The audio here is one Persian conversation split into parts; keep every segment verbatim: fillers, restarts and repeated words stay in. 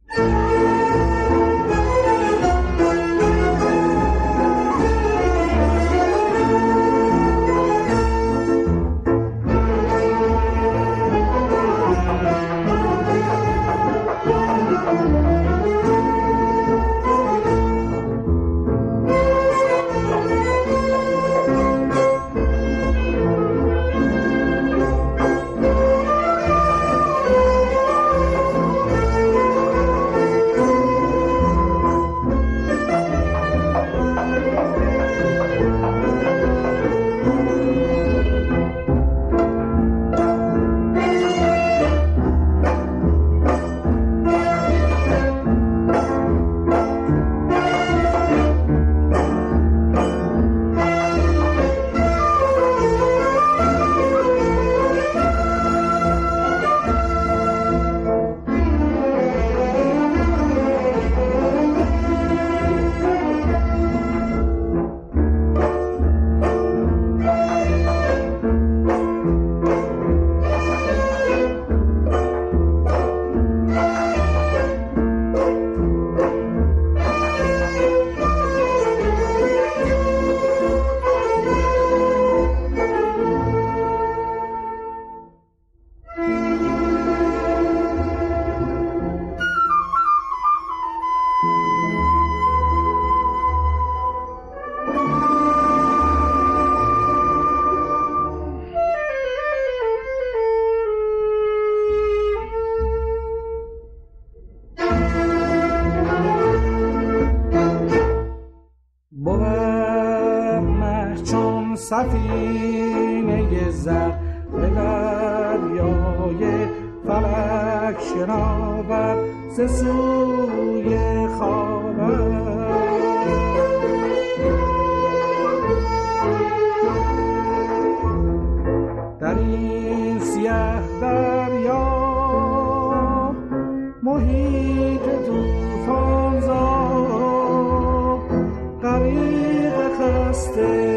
سفینه زر به دریای فلک شناور ز سوی خاور. در این سیه دریا محیط طوفان زا غریق خسته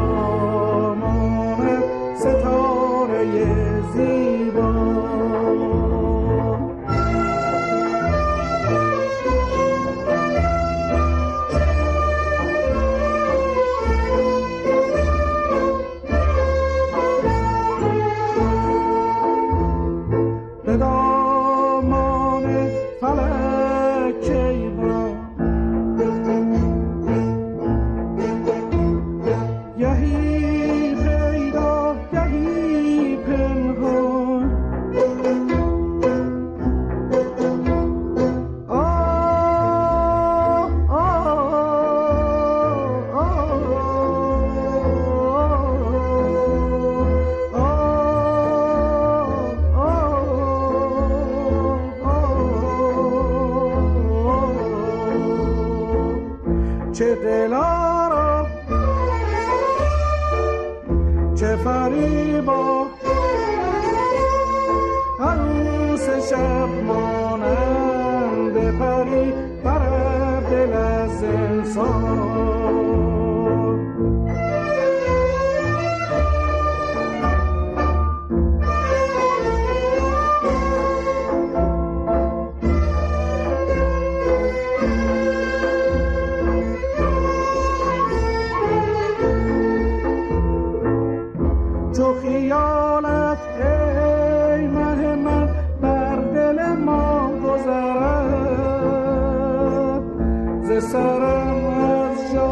چه دلارا چه فریبا عروس شب مانند پری بر دل از انسان. تو خیالت ای مه من بر دل ما گذرد ز سرم از جا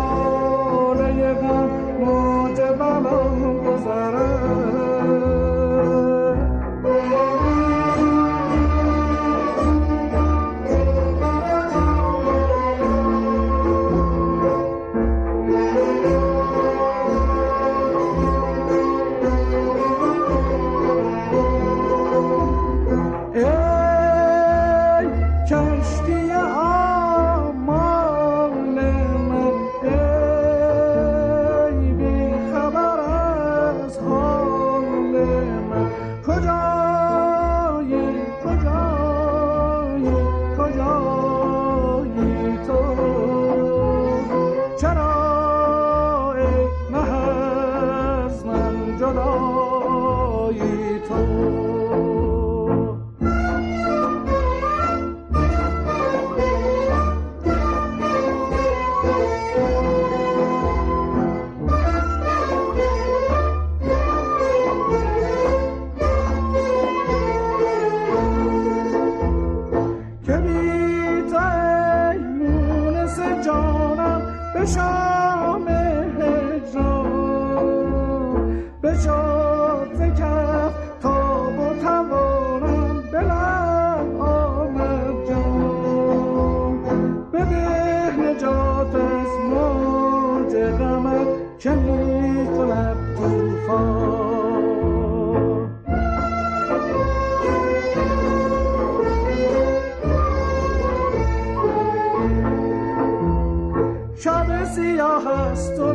به شام هجران به شاد ز کف تاب و توانم به لب آمد جان بده نجات از موج غمت که می کند طوفان شب سیاه است و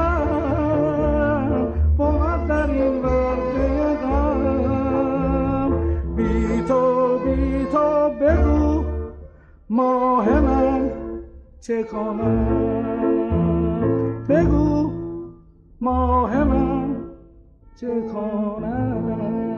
دلم بود در این ورده غم بی تو بی تو بگو ماه من چه کنم بگو ماه من چه کنم